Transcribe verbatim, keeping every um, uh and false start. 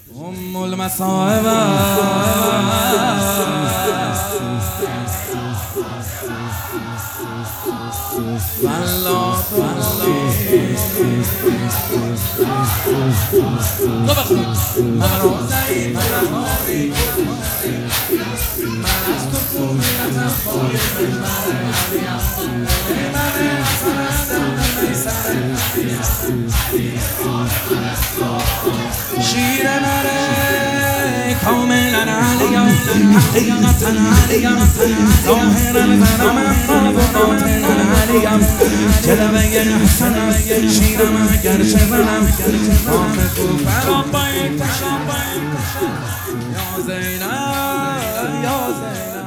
ام المصائب والله شیر نره کاملا علیم حقیقتا علیم ظاهرا زنم اما باطنا علیم جلوه حسنم شیرم اگر چه زنم آخ کوفرم با یک تشم یا زینب یا زینب